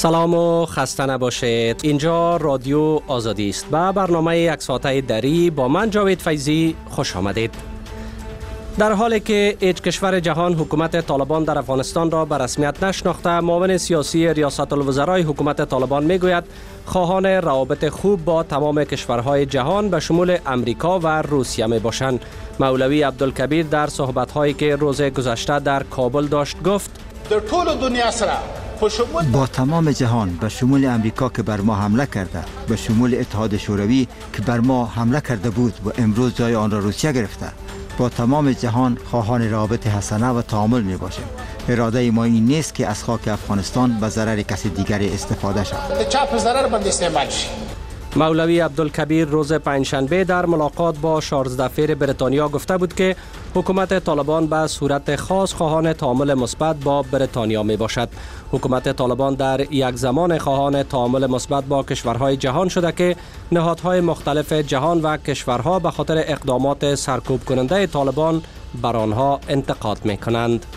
سلام و خسته نباشید. اینجا رادیو آزادی است. به برنامه یک ساعته دری با من جاوید فیضی خوش آمدید. در حالی که هیچ کشور جهان حکومت طالبان در افغانستان را به رسمیت نشناخته، معاون سیاسی ریاست الوزرای حکومت طالبان میگوید خواهان روابط خوب با تمام کشورهای جهان به شمول امریکا و روسیه می باشند. مولوی عبدالکبیر در صحبت‌هایی که روز گذشته در کابل داشت گفت: در طول دنیا سره با تمام جهان به شمول امریکا که بر ما حمله کرده، به شمول اتحاد شوروی که بر ما حمله کرده بود و امروز جای آن را روسیه گرفته، با تمام جهان خواهان روابط حسنه و تعامل می باشیم. اراده ما این نیست که از خاک افغانستان به ضرر کسی دیگری استفاده شود. چاپ ضرر بند استعمال شد. مولوی عبدالکبیر روز پنجشنبه در ملاقات با شارلز دفیر بریتانیا گفته بود که حکومت طالبان به صورت خاص خواهان تعامل مثبت با بریتانیا می باشد. حکومت طالبان در یک زمان خواهان تعامل مثبت با کشورهای جهان شده که نهادهای مختلف جهان و کشورها به خاطر اقدامات سرکوب کننده طالبان بر آنها انتقاد می کنند.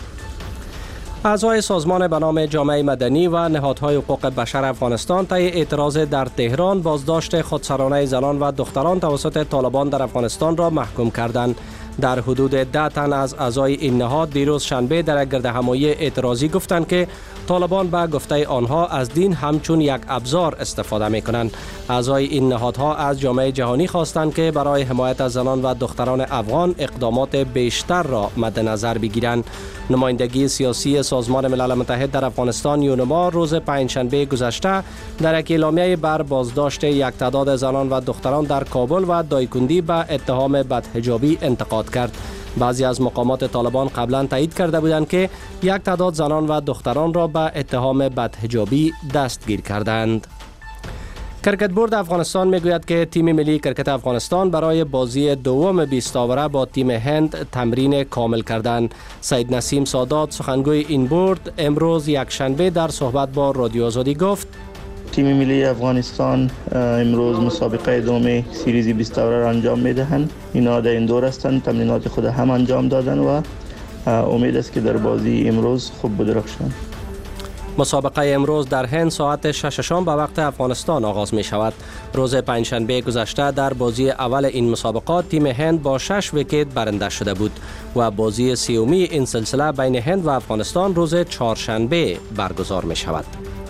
اعضای سازمان به نام جامعه مدنی و نهادهای حقوق بشر افغانستان طی اعتراض در تهران بازداشت خودسرانه زنان و دختران توسط طالبان در افغانستان را محکوم کردند. در حدود 10 تن از اعضای این نهاد دیروز شنبه در گردهمایی اعتراضی گفتند که طالبان به گفته آنها از دین همچون یک ابزار استفاده می کنند. اعضای این نهادها از جامعه جهانی خواستند که برای حمایت از زنان و دختران افغان اقدامات بیشتر را مد نظر بگیرند. نمایندگی سیاسی سازمان ملل متحد در افغانستان یونما روز پنجشنبه گذشته در یک اعلامیه بر بازداشت یک تعداد زنان و دختران در کابل و دایکندی به اتهام بدحجابی انتقاد کرد. بعضی از مقامات طالبان قبلا تایید کرده بودند که یک تعداد زنان و دختران را به اتهام بدحجابی دستگیر کردند. کرکت بورد افغانستان میگوید که تیم ملی کرکت افغانستان برای بازی دوم 20 آوره با تیم هند تمرین کامل کردند. سید نسیم سادات سخنگوی این بورد امروز یک شنبه در صحبت با رادیو آزادی گفت: تیم ملی افغانستان امروز مسابقه دوم سیریز 20 آوره را انجام میدهند. اینا در این دور هستند، تمرینات خود هم انجام دادن و امید است که در بازی امروز خوب بدرخشند. مسابقه امروز در هند ساعت 6 شام به وقت افغانستان آغاز می شود. روز پنجشنبه گذشته در بازی اول این مسابقات تیم هند با 6 ویکت برنده شده بود و بازی سومی این سلسله بین هند و افغانستان روز چهارشنبه برگزار می شود.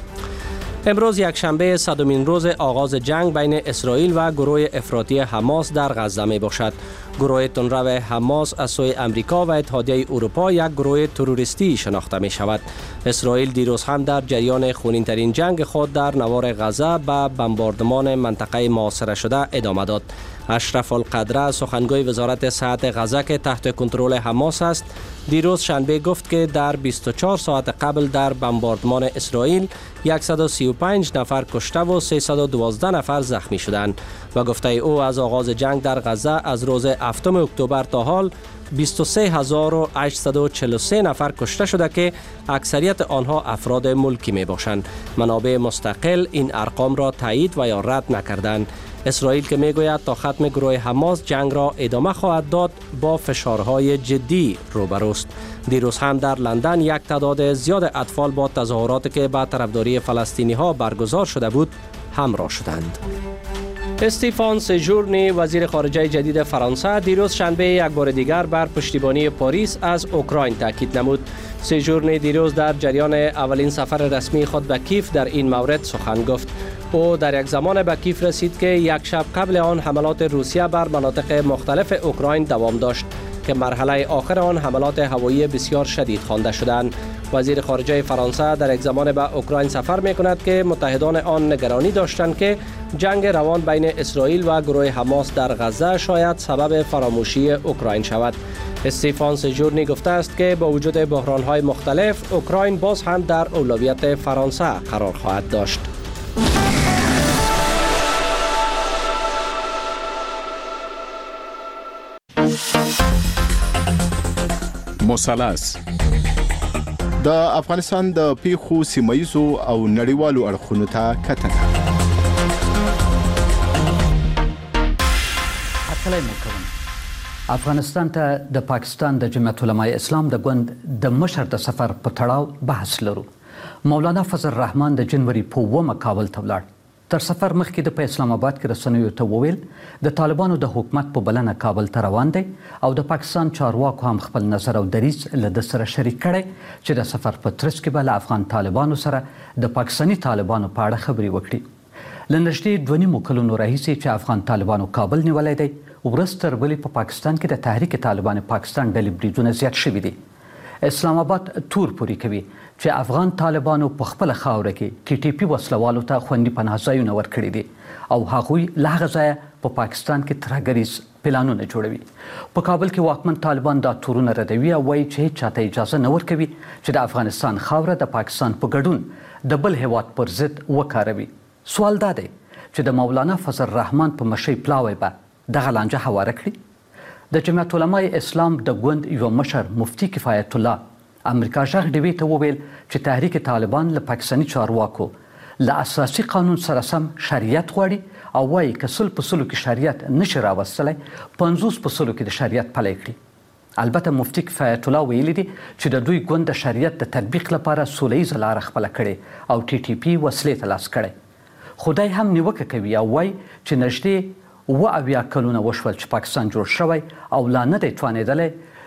امروز یک شنبه صدمین روز آغاز جنگ بین اسرائیل و گروه افراطی حماس در غزه می باشد. گروه تندرو حماس از سوی امریکا و اتحادیه اروپا یک گروه تروریستی شناخته می شود. اسرائیل دیروز هم در جریان خونین ترین جنگ خود در نوار غزه به بمباردمان منطقه محاصره شده ادامه داد. اشرف القدره سخنگوی وزارت صحت غزه که تحت کنترل حماس است دیروز شنبه گفت که در 24 ساعت قبل در بمباردمان اسرائیل 135 نفر کشته و 312 نفر زخمی شدند و گفته او از آغاز جنگ در غزه از روز 7 اکتبر تا حال 23843 نفر کشته شده که اکثریت آنها افراد ملکی می باشند. منابع مستقل این ارقام را تایید و یا رد نکردند. اسرائیل که میگوید تا ختم گروه حماس جنگ را ادامه خواهد داد با فشارهای جدی روبروست. دیروز هم در لندن یک تعداد زیاد اطفال با تظاهراتی که به طرفداری فلسطینی ها برگزار شده بود همراه شدند. استیفان سژورنی وزیر خارجه جدید فرانسه دیروز شنبه یک بار دیگر بر پشتیبانی پاریس از اوکراین تاکید نمود. سژورنی دیروز در جریان اولین سفر رسمی خود به کیف در این مورد سخن گفت. او در یک زمان به کیف رسید که یک شب قبل آن حملات روسیه بر مناطق مختلف اوکراین دوام داشت که مرحله آخر آن حملات هوایی بسیار شدید خوانده شدند. وزیر خارجه فرانسه در یک زمان به اوکراین سفر می‌کند که متحدان آن نگرانی داشتند که جنگ روان بین اسرائیل و گروه حماس در غزه شاید سبب فراموشی اوکراین شود. استیفان سژورنی گفته است که با وجود بحران‌های مختلف اوکراین باز هم در اولویت فرانسه قرار خواهد داشت. مثلث د افغانستان د پیښو سیمایزو او نړیوالو اړخونو ته کتنه. افغانستان ته د پاکستان د جمعیت علماء اسلام د ګوند د مشر د سفر په تړاو بحث لرو مولانا فضل الرحمن د جنوري په 9 کابل ته ولاړ. تر سفر مخکې د په اسلام آباد کې رسنیو ته وویل د طالبانو د حکومت په بلنه کابل ته روان دی او د پاکستان چارواکو هم خپل نظر او دریځ له د سره شریک کړي چې د سفر په ترڅ کې به له افغان طالبانو سره د پاکستاني طالبانو په اړه خبرې وکړي. له نږدې 2 کلونو راهیسې چې افغان طالبانو کابل نیولی دی، ورځ تر بلې په پاکستان کې د تحریک طالبان پاکستان ډلې بریدونه زیات شوي دي. اسلام آباد تور پوري کوي چې افغان طالبانو په خپل خاوره کې ټي ټي پی وسلوالو ته خوندي پناه ځایونه ورکړي دي او هغوی له هغه ځایه په پاکستان کې ترهګریز پلانونه جوړوي. په کابل کې واکمن طالبان دا تورونه ردوي او وایي چې هیڅ چاته اجازه نه ورکوي چې د افغانستان خاوره د پاکستان په ګډون د بل هیواد پر ضد وکاروي. سوال دا دی چې د مولانا فضل الرحمن په مشرۍ پلاوی به دغه لانجه هواره کړي. د جمعیت علماء اسلام د ګوند یو مشر مفتی کفایت الله امریکا غږ ډیوي ته وویل چې تحریک طالبان له پاکستاني چارواکو له اساسي قانون سره سم شریعت غواړي او وایي که 100% کې شریعت نشي راوستلی 50% کې د شریعت پلی کړي. البته مفتی کفایت الله ویلي دي چې د دوی ګوند د شریعت د تطبیق لپاره سولیزه لاره خپله کړې او ټي ټي پی وسلې ته لاس کړی. خدای هم نیوکه کوي او وایي چې نږدې 8 کلونه وشول چې پاکستان جوړ شوی او لا نه دی توانېدلی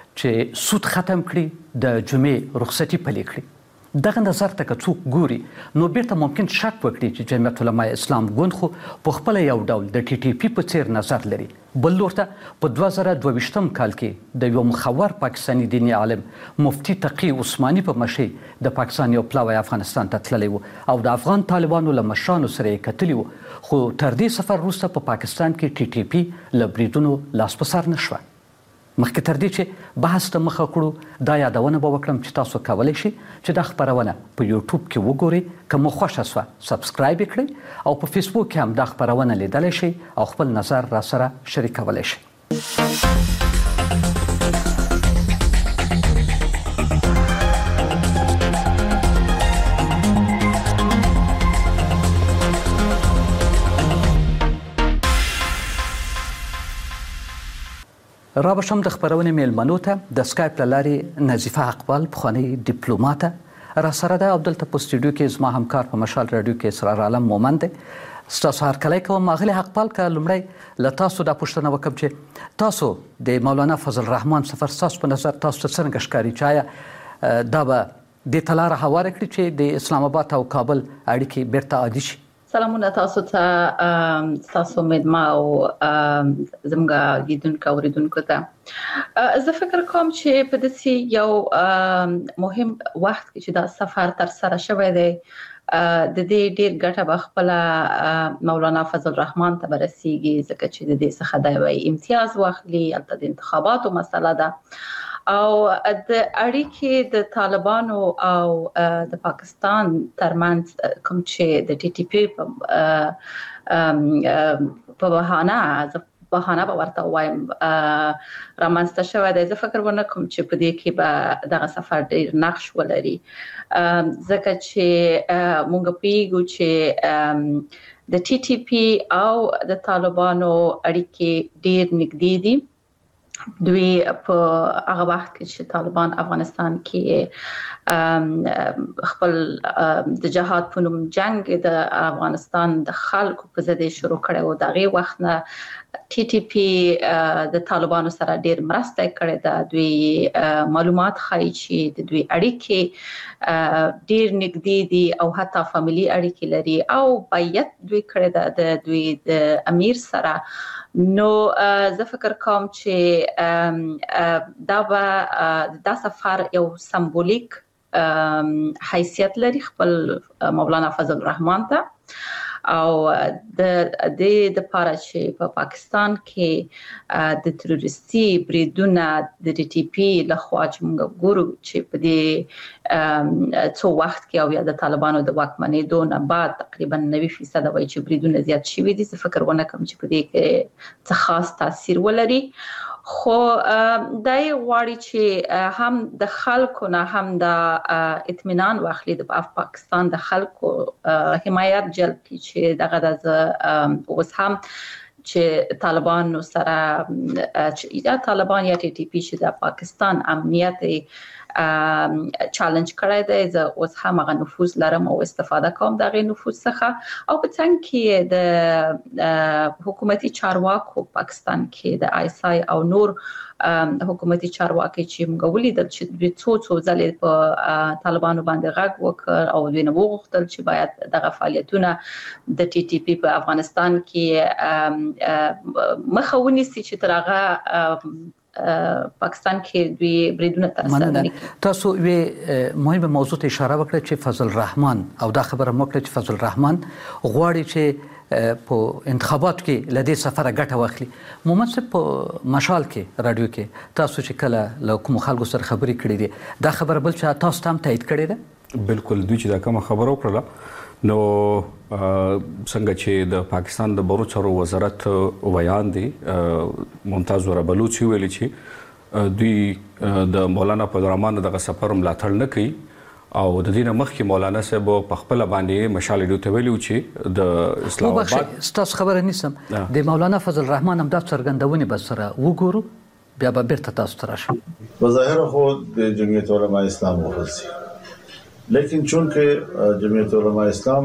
چې سود ختم کړي، د جمعې رخصتي پلې کړي. دغه نظر ته که څوک ګوري نو بیرته ممکن شک وکړي چې جمعیت علماء اسلام ګوند خو په خپله یو ډول د ټي ټي پی په څیر نظر لري. بل لور ته په 2022 کال کې د یو مخور پاکستاني دیني عالم مفتی تقی عثماني په مشرۍ د پاکستان یو پلاوی افغانستان ته تللی و او د افغان طالبانو له مشرانو سره یې کتلي و، خو تر دې سفر وروسته په پاکستان کې ټي ټي پی له بریدونو لاس په سر نه شوه. مخکې تر دې چې بحث ته مخه کړو دا یادونه به وکړم چې تاسو کولی شئ چې دا خپرونه په یوټیوب کې وګورئ. که مو خوښه شوه سبسکرایب یې کړئ او په فیسبوک کې هم دا خپرونه لیدلی شئ او خپل نظر را سره شریکولی شئ. را بشم د خپرونې میلمنو ته د سکایپ له لارې نظیفه اقبال پخوانۍ ډیپلوماته را سره ده او دلته په سټوډیو کې زما همکار په مشال راډیو کې اسرار عالم مومند دی. ستاسو هرکلی کوم. اغلې اقبال که لومړی له تاسو دا پوښتنه وکړم چې تاسو د مولانا فضل الرحمن سفر ستاسو په نظر تاسو ته څرنګه ښکاري چې آیا دا به دې ته لاره هواره کړي چې د اسلام آباد او کابل اړیکې بیرته عادي شي؟ سلامونه تاسو ته، تاسو مدما او زموږ لیدونکو اوریدونکو ته. زه فکر کوم چې په داسې یو مهم وخت کې چې دا سفر تر سره شوی دی د دې ډیر ګټه به خپله مولانا فضل الرحمن ته برسیږي، ځکه چې د دې څخه د یو امتیاز واخلي. هلته د انتخاباتو مسله ده او د اړیکې د طالبانو او د پاکستان ترمنځ کوم چې د ټي ټي پی په بهانه به ورته وایم رامنځته شوی دی. زه فکر ونه کوم چې په دې کې به دغه سفر ډېر نقش ولري، ځکه چې موږ پوهیږو چې د ټي ټي پی او د طالبانو اړیکې ډېر نږدې دي. دوی په هغه وخت کې چې طالبان افغانستان کې خپل د جهاد په نوم جنگ د افغانستان د خلکو په ضد شروع کړی و، دغه وخت نه ټي ټي پی د طالبانو سره ډیر مرسته کړې ده. دوی معلومات ښایي چې د دوی اړیکې ډیر نږدې دي او حتی فامیلی اړیکې لري او بیعت دوی کړی ده د دوی د امیر سره. نو زه فکر کوم چې دا سفر یو سمبولیک حیثیت لري خپل مولانا فضل الرحمن ته او د دې لپاره چې په پاکستان کې د تروریستي بریدونه د ټي ټي پی لخوا چې موږ ګورو چې په دې څو وخت کې او یا د طالبانو د واکمنېدو نه بعد تقریبا 90% وایي چې بریدونه زیات شوي دي. زه فکر ونه کوم چې په دې کې څه خاص تاثیر ولري، خو دا یې غواړي چې هم د خلکو نه هم د اطمینان واخلي، د پاکستان د خلکو حمایت جلب کړي چې دغه د اوس هم چې طالبانو سره یا طالبان یا ټي ټي پی چې د پاکستان امنیت چالش کړی دی. زه اوس هم هغه نفوذ لرم او استفاده کوم د هغه نفوذ څخه. او په څنګ کې د حکومتي چارواکو پاکستان کې د ISI او نور حکومتي چارواکي چې موږ ولیدل چې د څو ځلې په طالبانو باندې غږ وکړ او دوی نه وغوښتل چې باید دغه فعالیتونه د TTP په افغانستان کې مخه ونیسي چې تر هغه پاکستان کې دوی بریدونه ترسره کړي. تاسو یو مهمه موضوع ته اشاره وکړه چې فضل الرحمن او دا خبره مو کړه چې فضل الرحمن غواړي چې په انتخابات کې لدې سفر غټه واخلي. محمد صاحب په مشال کې رادیو کې تاسو چې کله له کوم خلکو سره خبرې کړې دي دا خبره بل چې تاسو هم تایید کړې ده؟ بالکل دوی چې دا کوم خبره وکړه نو څنګه چې د پاکستان د بهرنیو چارو وزارت ویان دی ممتاز ور بلوچ ویلي چې دوی د مولانا فضل الرحمن دغه سفر ملاتړ نه کوي او د دې مخکې مولانا صاحب په خپل باندې مشال ډیو ته ویلو چې د اسلام آباد ستاسو خبره نیسم د مولانا فضل الرحمن هم د څرګندونې بس سره وګورو بیا به بیرته تاسو ته راشم. بظاهر خود د جمعیت علماء اسلام ورسي لیکن چونکه جمعیت علماء اسلام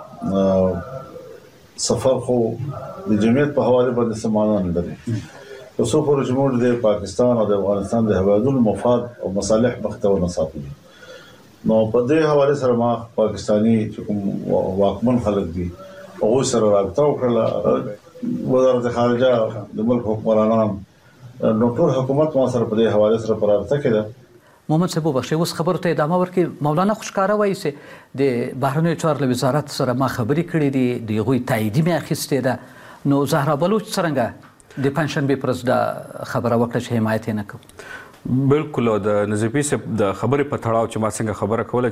سفر خو د جمعیت په حواله باندې سمانه نه لري. اوسو پر جمهور د پاکستان او د افغانستان د هوادونو مفاد او مصالح مختلف نصابي نو په دې حواله سره ما پاکستاني چې کوم واکمن خلک دي هغه سره رابطه وکړه. وزارت خارجه د ملک حکمرانان نو ټول حکومت ما سره په دې حواله سره رابطه کړه. محمد صاحب بخښي اوس خبرو ته ادامه ورکړي. مولانا خوشکاره وایي چې د بهرنیو چارو وزارت سره ما خبرې کړې دي د غوي تایید مې اخیستې ده. نو زهرا بلوچ څنګه د پنځشنبه پرز د خبره وکړه چې حمایت نه کوي؟ بالکل د نظیفي صاحب د خبرې په تړاو چې ما څنګه خبره کوله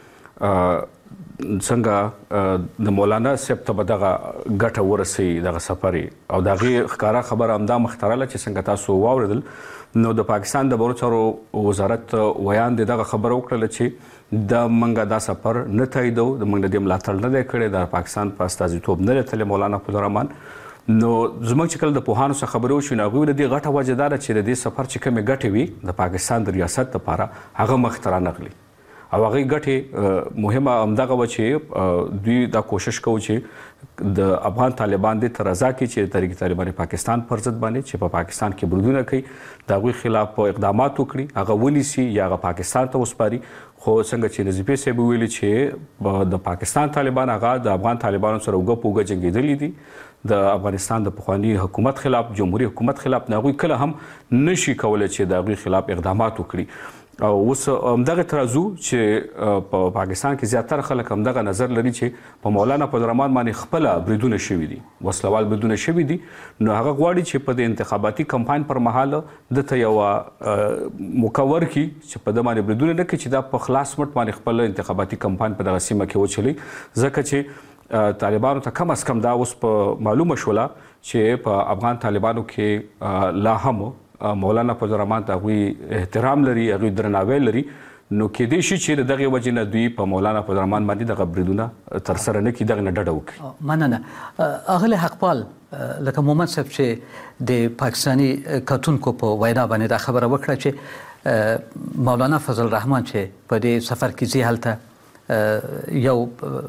چې څنګه د مولانا صاحب ته دغه ګټه ورسي دغه سفر او دغه ښکارا خبره همدا مخترله چې څنګه تاسو واوریدل نو د پاکستان د بهرنیو چارو وزارت ویان دغه خبره وکړه چې د منګه دا سفر نه تاییدو د منګه د ملاتړ نه کړي د پاکستان په استازیتوب نه لته مولانا فضل الرحمن. نو زموږ چې کله د پوهانو سره خبرې وشوې نو هغوی له دې غټه وجه دا ده چې د دې سفر چې کومې ګټې وي د پاکستان د ریاست لپاره هغه مخې ته رانغلي او هغې ګټې مهمه همدغه وه چې دوی دا کوشش کوو چې د افغان طالبان دې ته رضا کړي چې تحریک طالبان پاکستان پر ضد باندې چې په پاکستان کې بریدونه کوي د هغوی خلاف اقدامات وکړي هغه ونیسي یا هغه پاکستان ته وسپاري. خو څنګه چې نظیفي صاحب ویلي چې د پاکستان طالبان هغه د افغان طالبانو سره اوږه په اوږه جنګېدلي دي د افغانستان د پخواني حکومت خلاف جمهوریت حکومت خلاف هغوی کله هم نشي کولی چې د هغوی خلاف اقدامات وکړي. او اوس همدغه ترازو چې په پاکستان کې زیاتره خلک همدغه نظر لري چې په مولانا فضل الرحمن باندې خپله بریدونه شوي دي وسلوال بریدونه شوي دي نو هغه غواړي چې په د انتخاباتي کمپاین پر مهال دته یو موقع ورکړي چې په د باندې بریدونه نه کړي چې دا په خلاص مټ باندې خپل انتخاباتي کمپاین په دغه سیمه کې وچلي ځکه چې طالبانو ته کم از کم دا اوس په معلومه شوله چې په افغان طالبانو کې لا هم مولانا فضل الرحمن ته هغوی احترام لري هغوی درناوی لري نو کېدای شي چې د دغې وجې نه دوی په مولانا فضل الرحمن باندې دغه بریدونه ترسره نه کړي دغې نه ډډه وکړي. مننه. اغلی حقپال لکه محمد صاحب چې د پاکستاني کتونکو په وینا باندې دا خبره وکړه چې مولانا فضل الرحمن چې په دې سفر کې ځي هلته یو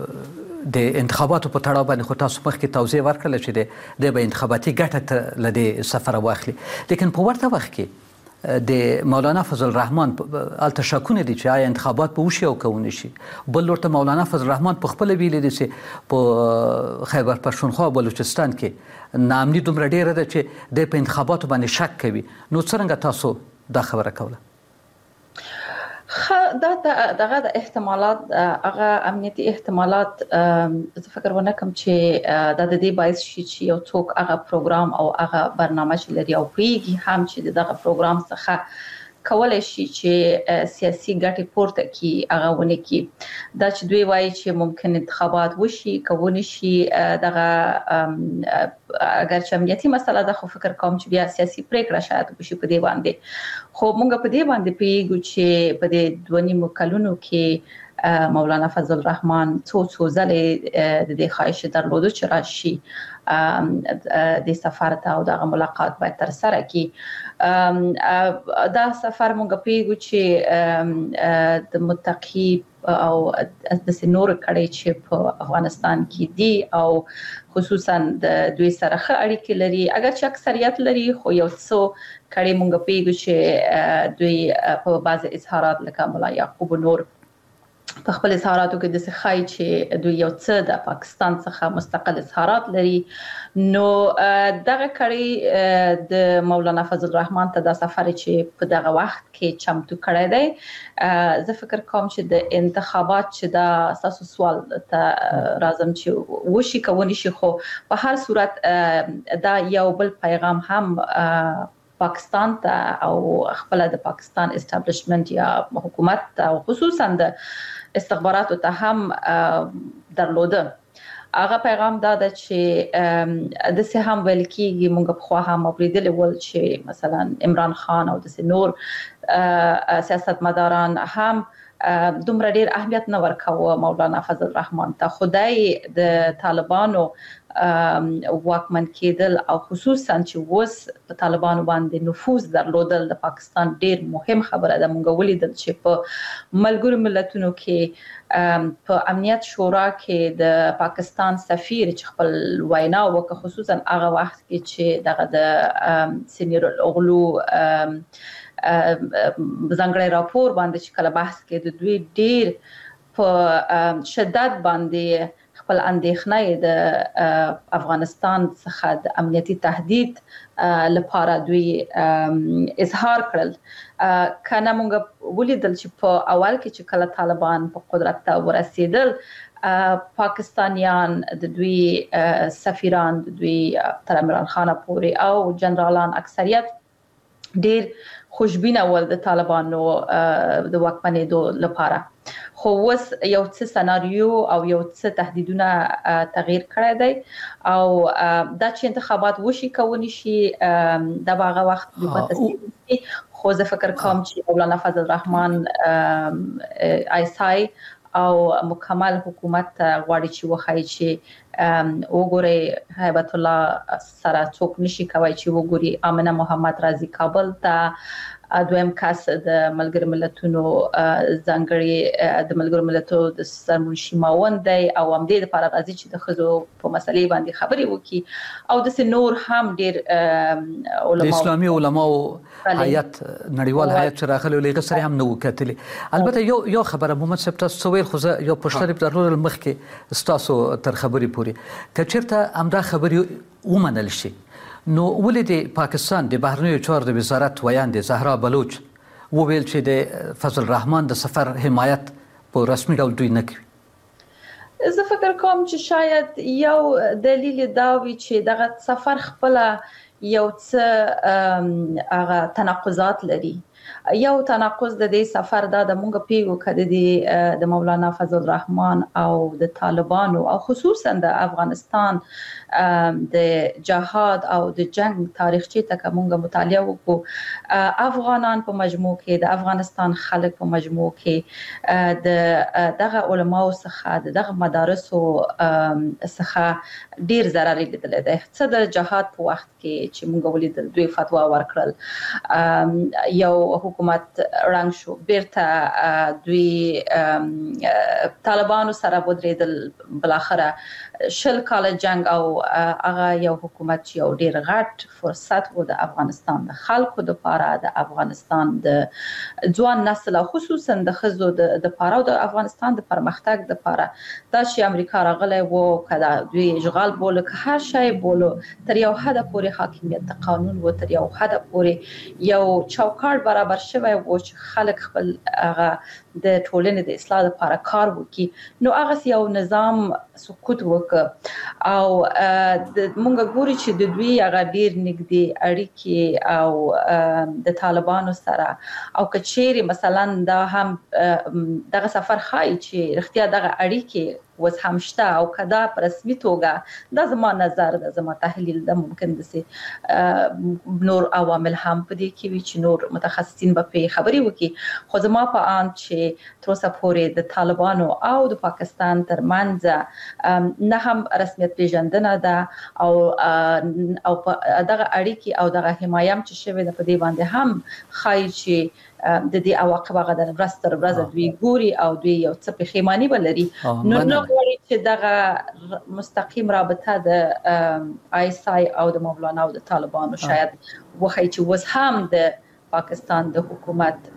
د انتخاباتو په تړاو باندې خو تاسو مخکې توضیح ورکړله چې د به انتخاباتي ګټه له دې سفره واخلي لیکن په ورته وخت کې د مولانا فضل الرحمن الته شکونه دي چې آیا انتخابات به وشي او که ونه شي. بل ورته مولانا فضل الرحمن په خپله ویلي دي چې په خیبر پښتونخوا او بلوچستان کې ناامني دومره ډېره ده چې دی په انتخاباتو باندې شک کوي. نو څرنګه تاسو دا خبره کوله؟ دغه د احتمالات هغه امنیتي احتمالات زه فکر ونه کوم چې د دې باعث شي چې یو څوک هغه پروګرام او هغه برنامه چې لري او پیږي هم چې دغه پروګرام څخه کولای شي چې سیاسي ګټې پورته کړي هغه ونه کړي. دا چې دوی وایي چې ممکن انتخابات وشي کوونی شي دغه اگر چې امنیتي مسله ده خو فکر کوم چې بیا سیاسي پریکړه شاید وشي په دې باندې. خو موږ په دې باندې پیږو چې په دې 2.5 کلونو کې مولانا فضل الرحمن څو ځلې د دې خواهش درلوده چې راشي د سفر ته او د ملاقات باید تر سره کی دا سفر مونږ پیګو چې د متقی او د سنور کړي چې په افغانستان کې دي او خصوصا د دوی سره ښه اړیکې لري اگر چې اکثریت لري خو یو څو کړي مونږ پیګو چې دوی په بعض اظهارات لکه مولا یعقوب نور په خپل اظهاراتو کې د سخای چې دوی یو څه د پاکستان څخه مستقل اظهارات لري نو دغه کړي د مولانا فضل الرحمن ته د سفر چې په دغه وخت کې چمتو کړی دی زه فکر کوم چې د انتخابات چې دا اساسو سوال ته راځم چې وشي کوونی شي خو په هر صورت دا یو بل پیغام هم پاکستان ته او خپل د پاکستان اسټابلیشمنت یا حکومت او خصوصا د استخباراتو ته هم درلوده هغه پیغام دا ده چې د سه هم ویل کیږي مونږ په خوا هم اوریدل ول چې مثلا عمران خان او د نور سیاستمداران هم دومره ډیر اهمیت نه ورکاوه مولانا فضل الرحمن ته خدای د طالبانو واکمن کېدل او خصوصا چې وس په طالبانو باندې نفوذ درلودل د پاکستان ډیر مهم خبره ده مونږ ولیدل چې په ملګرو ملتونو کې په امنیت شورا کې د پاکستان سفیر چې خپل وینا وکړه خصوصا هغه وخت کې چې دغه د سینیر الاغلو ځانګړی راپور باندې چې کله بحث کې د دوی ډیر په شدت باندې خپل اندېښنه د افغانستان څخه د امنیتي تهدید لپاره دوی اظهار کړل کنه مونږ ولیدل چې په اول کې چې کله طالبان په قدرت ته ورسېدل پاکستانیان د دوی سفیران د دوی تر عمران خان پورې او جنرالان اکثریت ډیر خوشبینه ول د طالبانو د واکمنېدو لپاره خو وس یو څه سناریو او یو څه تهدیدونه تغییر کړی دی او دا چې انتخابات وشي کوونی شي د هغه وخت په تصدیق خو زه فکر کوم چې مولانا فضل الرحمن ایسای او مکمل حکومت غواړي چې وخایي چې وګوري هیبت الله سره څوک نشي کوي چې وګوري امنه محمد رازي کابل ته دویم کس د ملګر ملتونو ځانګړي د ملګر ملتونو د سرمنشي ماوند دی او هم دې لپاره راځي چې د خزو په مسلې باندې خبرې وکړي او د نور هم ډیر علماء د اسلامي علماو هیئت نړیوال هیئت چې راغلي لږ سره هم نو کتلې البته یو خبره محمد صاحب تاسو ویل خو یو پښتني درلود مخکې تاسو تر خبرې پوري کچرته امدا خبرې ومنل شي نو ولې د پاکستان د بهرنیو چارو د وزارت ویاندې زهرا بلوچ وویل چې د فضل الرحمن د سفر حمایت په رسمي ډول دوی نه کوي زه فکر کوم چې شاید یو دلیل دا وي چې دغه سفر خپل یو څه هغه تناقضات لري یو تناقض د دې سفر دا د مونږ پیغو کړي د مولانا فضل الرحمن او د طالبانو او خصوصا د افغانستان د جهاد او د جنگ تاریخچه ته مونږ مطالعه وکړو افغانان په مجموع کې د افغانستان خلک په مجموع کې د دغه علماو څخه دغه مدارسو څخه ډیر ضرر لیدل دي څه د جهاد په وخت کې چې مونږ ولیدل دوی فتوا ورکړل یو حکومت رنګ شو بیرته دوی طالبانو سره ودرېدل بلاخره شل کال جنگ او هغه یو حکومت چې یو ډیر غټ فرصت و د افغانستان د خلکو د لپاره د افغانستان د ځوان نسل او خصوصا د خزو د لپاره او د افغانستان د پرمختګ د لپاره دا چې امریکا راغلی وو کله دوی اشغال بوله که هر شی بوله تر یو حد پورې حاکمیت د قانون و تر یو حد پورې یو چوکاټ برابر شوی و چې خلک خپل هغه د ټولنې د اصلاح لپاره کار وکړي نو هغه یو نظام سقوط وکړ او مونږ ګوري چې د دوی هغه ډیر نږدې اړیکې او د طالبانو سره او کچېری مثلا دا هم دغه سفر خای چې اختیار دغه اړیکې وز هم شته او کدا په رسمي توګه دا زما نظر ده زما تحلیل ده ممکن د نور عوامل هم په دې کې وي چې نور متخصصین به په خبري وکي خو زما په ان چې تر اوسه پورې د طالبانو او د پاکستان ترمنځ نه هم رسمیت پیژندنه ده او دغه اړیکې او دغه حمایت چې شوی ده په دې باندې هم خای چې د دې عواقب هغه د ورځ تر ورځې دوی ګوري او دوی یو څه پښیمانی بلري نو نو غواړي چې دغه مستقیم رابطه د ISI او د مولانا او د طالبانو شاید وخی چې وس هم د پاکستان د حکومت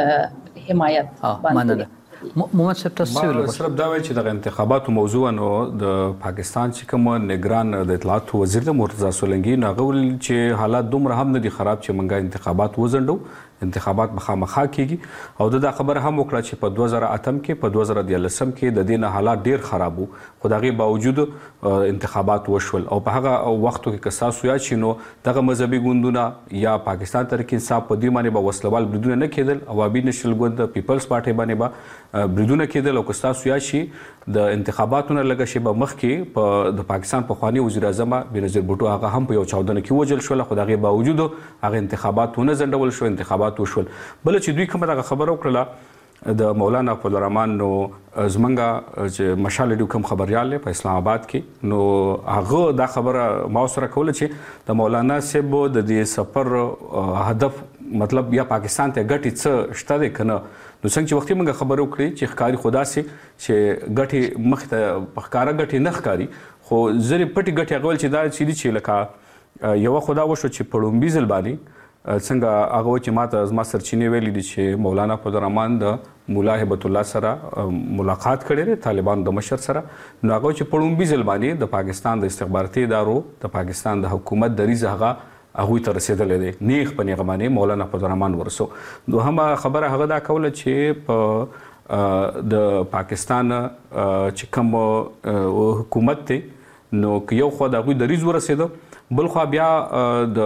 د حمایت باندې محمد صاحب تاسو صرف دا وایي چې د انتخاباتو موضوع نو د پاکستان چې کوم نگران د اطلاعات وزیر د مرتضی سولنګي ناغول چې حالات دومره هم نه دي خراب چې منګه انتخابات وزندو انتخابات مخامخا کیږي او دا خبره هم وکړه چې په 2008 کې په 2013 کې د دینه حالات ډیر خراب وو خو دغه باوجود انتخابات وشول او په هغه وختو کې کساسو یا شنو دغه مذهبي ګوندونه یا پاکستان تحریک انصاف په دې باندې به وسلوال بریدونه نه کېدل اوابي نشل ګوند پیپلز پارټي باندې به بریدونه کېدل او کساسو یا شي د انتخاباتونو لګه شی به مخ کې په د پاکستان په خواني وزیر اعظم بنظیر بوټو هغه هم په یو چاودنه کې وجل شو خو دغه باوجود هغه انتخاباتونه زندول شو انتخابات وشول بل چې دوی کومه دغه خبره وکړه د مولانا فضل الرحمن نو زمنګا چې مشال ډیو کوم خبريال په اسلام آباد کې نو هغه دا خبره ما سره کوله چې د مولانا صاحب د دې سفر هدف مطلب یا پاکستان ته ګټي څه شته ده کنه نو څنګه چې وختي موږ خبرو کړې چې ښکاری خدا سي چې ګټي مخ ته ښکارا ګټي نه ښکاری خو زری پټي ګټي غول چې دا چې لکه یو خدا وشو چې پړومبي ځل باندې څنګه هغه چې ماته زما سرچینې ویلي دي چې مولانا فضل الرحمن د مولا هبت الله سره ملاقات کړي طالبان د مشر سره نو هغه چې پړومبي ځل باندې د پاکستان د استخباراتي ادارو د پاکستان د حکومت د ریزه هغه ته رسیدلې دي نیغ په نیغه باندې مولانا فضل الرحمن ورسو نو هم خبره هغه دا کوله چې په د پاکستان چې کوم حکومت ته نو یو خو د غوي د ریز ورسېده بل خو بیا د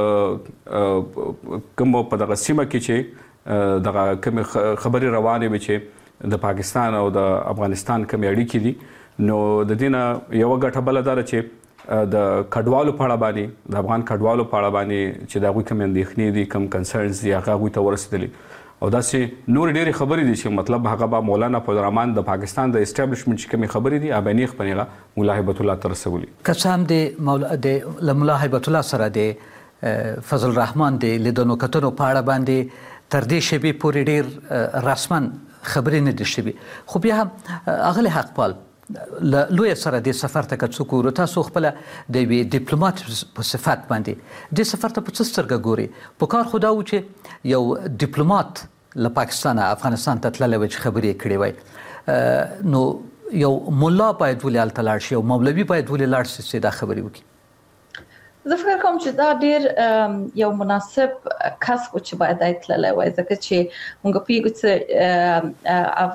کوم په دغه سیمه کې چې دغه کوم خبري روانه وي چې د پاکستان او د افغانستان کوم اړیکې دي نو د دینه یو غټه بلدار چې د کډوالو په اړه باندې د افغان کډوالو په اړه باندې چې دا غوي کوم اندېښنې دي کوم کنسرنز دي هغه غوي ته ورسېدلي او دا سي نور ډېری خبرې دي چې مطلب هغه به مولانا فضل الرحمن د پاکستان د اسټابلیشمنت چې کومې خبرې دي ابانیخ پنیغه مولا هبت الله ترسولي قسم د مولا هبت الله سره د فضل الرحمن د لیدونو کتنو په اړه باندې تر دې شبي پورې ډېر رسمن خبرې نه دي شوي خو بیا اغلی حق پال لوی سره د سفر ته کڅو کور تاسو خپل د ډیپلوماټ په صفت باندې د سفر ته په څسترګه ګوري په کار خدا و چې یو ډیپلوماټ له پاکستان افغانستان ته تللی و چې خبرې کړې وای نو یو مولا باید ولې هلته لاړ شي او مولوي باید ولې لاړ شي چې دا خبرې وکړي زه فکر کوم چې دا ډېر یو مناسب کس و چې باید تللی وای ځکه چې موږ پیږو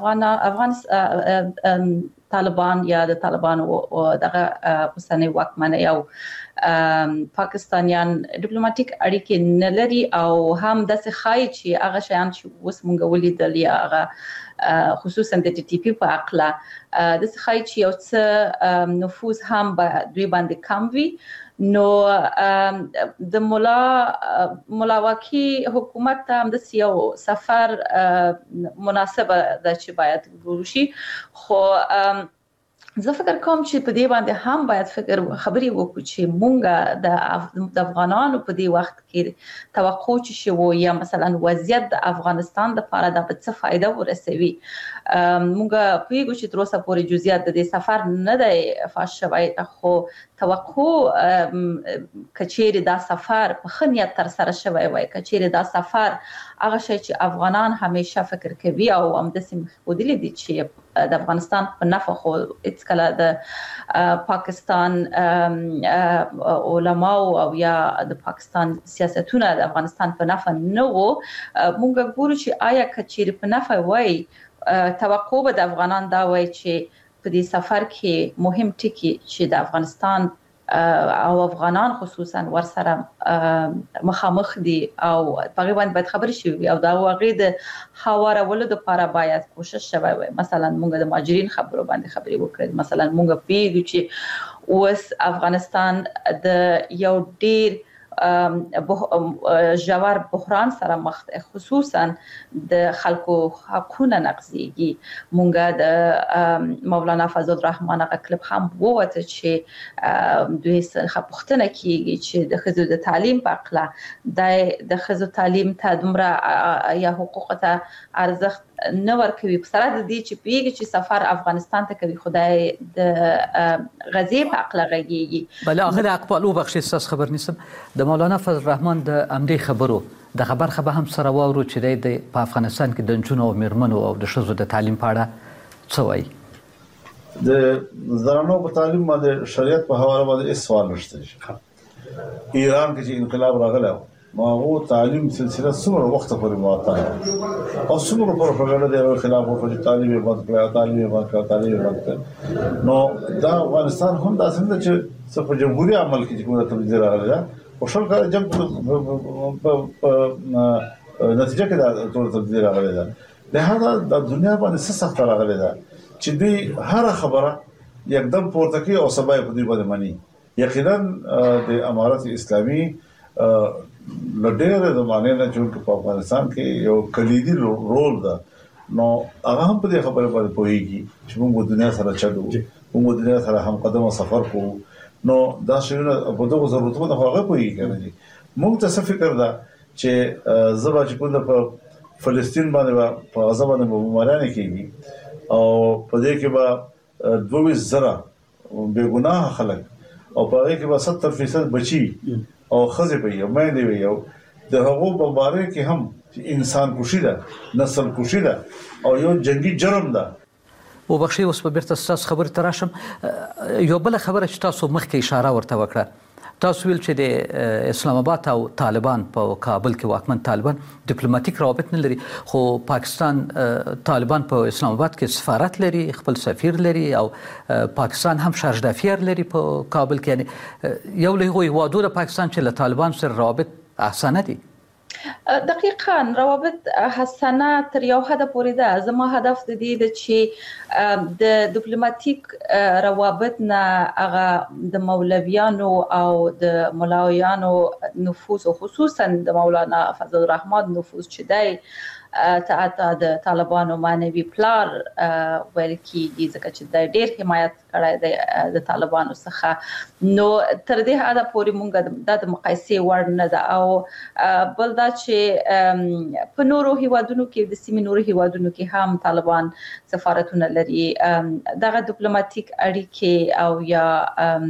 چې افغان طالبان یا د طالبان او دغه اوسنۍ واکمنۍ او پاکستانیان ډیپلوماټیک اړیکې نه لري او هم داسې خای چې هغه شیان چې اوس موږ ولیدل یا هغه خصوصا د TTP په عقله داسې خای چې یو څه نفوذ هم دوی باندې کم وي نو د مولا واقعي حکومت ته هم د یو سفر مناسبه ده چې باید وشي خو زه فکر کوم چې په دې باندې هم باید خبرې وکړو چې مونږ د افغانانو په دې وخت کې توقع چې شو یا مثلا وضعیت د افغانستان لپاره د څه فائدہ ورسوي مونږ پیګو چې تر اوسه پورې جزئیات د دې سفر نه دی فاش شوی خو توقع کچېری دا سفر په خنیت تر سره شوی وای کچېری دا سفر هغه شی چې افغانان همیشه فکر کوي او هم د سیمه خودلی دي چې د افغانستان په نفع خو هیڅ کله د پاکستان علما او یا د پاکستان سیاستونه د افغانستان په نفع نه وو مونږ ګورو چې آیا کچېری په نفع وای توقع به د افغانان دا وای چې په دې سفر کې مهم ټکی چې د افغانستان او افغانان خصوصا ورسره مخامخ دي او په باندې باید خبرې شي او دا واقعي د هوارولو لپاره باید کوشش شوی. مثلا موږ د مهاجرین خبرو باندې خبرې وکړو. مثلا موږ پیږو چې اوس افغانستان د یو ډیر ژور بحران سره مخ ده، خصوصا د خلکو حقونه نقضیږي. مونږه د مولانا فضل الرحمن هغه کلب هم ووته چې دوی څخه پوښتنه کیږي چې د ښځو د تعلیم په اړه د ښځو تعلیم ته دومره یا حقوق ته ارزښت نه ورکوي، په سره د دې چې پیږي چې سفر افغانستان ته کوي خدای د غزې په اړه غږیږي. بل هغه اقبالو بخشي ساس خبر نیسم د مولانا فضل الرحمن د امدی خبرو د خبر هم سره واورو چې د په افغانستان کې د نجونو او میرمنو او د ښځو د تعلیم په اړه څه وایي. د زنانو په تعلیم باندې شریعت په حواله باندې سوال نشته. ایران کې چې انقلاب راغلی ما هو تعلیم سلسله څومره وخت پورې معطل او څومره پروپاګاندا د خلاف وکړي، تعلیم یې بند کړی، تعلیم یې بند کړی. نو دا افغانستان هم داسې نه چې څه په جمهوریت عمل کې کومه تبدیل راغلی ده او شل کال جنگ په نتیجه کې دا ټول تبدیل راغلی ده. لهدا د دنیا باندې څه سخت راغلی ده چې دوی هر خبره یکدم پورته کوي او سبا په دې باندې مانی. یقینا د امارت اسلامي لډېر زمانه نه چې په افغانستان کې یو کلیدي رول ده. نو هغه هم په دې خبره باندې پوهیږي چې موږ دنیا سره چلو، موږ دنیا سره هم قدمه سفر کوو. نو دا شیونه په دغه ضرورتونو هغه پوهیږي. موږ ته څه فکر ده چې زبا چې کوم په فلسطین باندې په غزا باندې بمباران کیږي او په دې کې به 22,000 بے ګناه خلک او په هغه کې به 70% بچي او خزه به یو مې دی یو د هغو بمبارۍ کې هم انسان کوشي ده، نسل کوشي ده او یو جنگي جرم ده. او بخشي اوس په بیرته تاسو خبرې تراشم. یو بل خبره چې تاسو مخکې اشاره ورته وکړه، تاسو ویل چې د اسلام آباد او طالبان په کابل کې واکمن طالبان ډیپلوماټیک روابط نه لري، خو پاکستان طالبان په اسلام آباد کې سفارت لري، خپل سفیر لري او پاکستان هم شارژدافیر لري په کابل کې. یعنی یو له هغو هیوادو د پاکستان چې له طالبان سره روابط احسانه دي. دقیقاً روابط حسنه تر یو حد پورې ده. زما هدف د دې ده چې د ډیپلوماټیک روابط نه هغه د مولویانو او د ملاویانو نفوذ او خصوصا د مولانا فضل الرحمن نفوذ چې دی ته د طالبانو معنوي پلار ویل کیږي، ځکه چې د ډېر حمایت کړی دی د طالبانو څخه. نو تر دې حده پورې مونږ د مقایسې وړ نه ده. او بل دا چې په نورو هیوادونو کې د سیمې نورو هیوادونو کې هم طالبان سفارتونه لري. دغه ډیپلوماټیک اړیکې او یا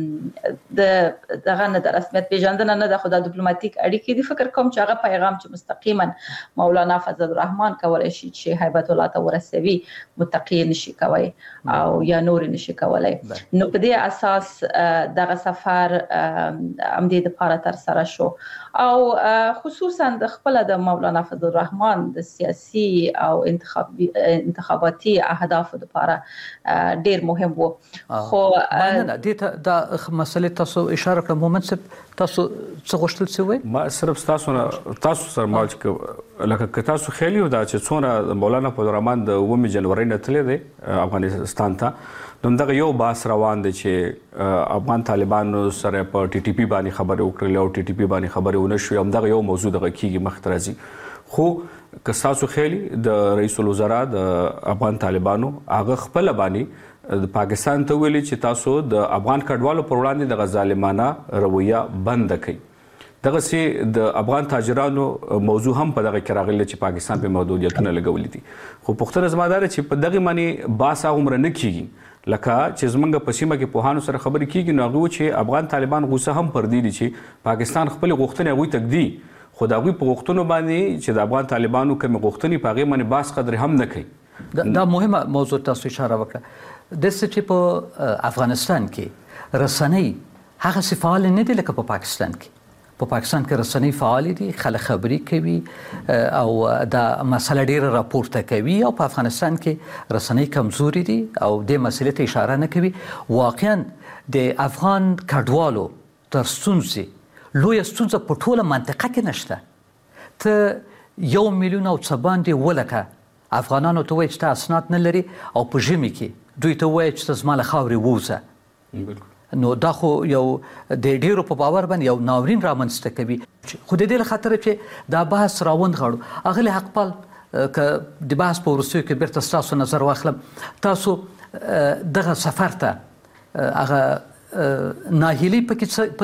دغه نه د رسمیت پیژندنه نه ده، خو د ډیپلوماټیک اړیکې د فکر کوم چې هغه پیغام چې مستقیما مولانا فضل الرحمن کولای شي چې هیبت الله ته ورسوي متقی نشي کوي او یا نور نشي کولی. نو په دې اساس دغه سفر امدې د لپاره تر سره شو او خصوصا د خپل د مولانا فضل الرحمن د سیاسي او انتخاباتي اهداف لپاره ډیر مهم وو. خو نه د مسلې تاسو اشاره کړم مومن تاسو څه غوښتل څه ما صرف تاسو سره مالچ لکه تاسو خیلی دا چې څونه مولانا فضل الرحمن د 9 جنوري نه تللی دی افغانستان ته، نو دغه یو باس روان دی چې افغان طالبانو سره په ټي ټي پی باندې خبرې وکړلې او ټي ټي پی باندې خبرې ونه شوې. همدغه یو موضوع دغه کیږي مخ ته راځي. خو که تاسو خیلی د رئیس الوزرا د افغان طالبانو هغه خپل باندې د پاکستان ته ویلي چې تاسو د افغان کډوالو پر وړاندې د ظالمانه رویه بند کړئ. دغه سي د افغان تاجرانو موضوع هم په دغه کې راغلی چې پاکستان په محدودیتونه لګولې دي. خو پښتنه زمادار چې په دغه معنی باسا عمر نه کیږي لکه چې زمونږ په سیمه کې پوهانو سره خبرې کیږي. نو هغه چې افغان طالبان غوسه هم پر دي چې پاکستان خپل غوښتنې هغوی تکدي، خو د هغوی په غوښتنو باندې چې د افغان طالبانو کومې غوښتنې په هغې باندې باس قدر هم نه کوي. دا مهمه موضوع تاسو اشاره وکړه. داسې چې په افغانستان کې رسنۍ هغه فعال نه دي لکه په پاکستان کې. په پاکستان کې رسنۍ فعال دي، خلک خبري کوي او دا مسله ډیره راپورته کوي، او په افغانستان کې رسنۍ کمزوري دي او د مسلې ته اشاره نه کوي. واقعا د افغان کډوالو تر ستونزې لویه ستونزه په ټوله منطقه کې نشته. ته 1 میلیون او څه باندې ولکه افغانانو ته وایي چې ته اسناد نه لري او په ژمي کې دوی ته وایي چې ته زما له خاورې ووځه. نو دا خو یو د ډیرو په باور باندې یو ناورین رامنځته کوي. خو د دې له خاطر چې دا بحث راوند غواړو، اغلی حقپال که د بحث په وروستیو کې بیرته ستاسو نظر واخلم، تاسو دغه سفر ته هغه ناهیلي پکې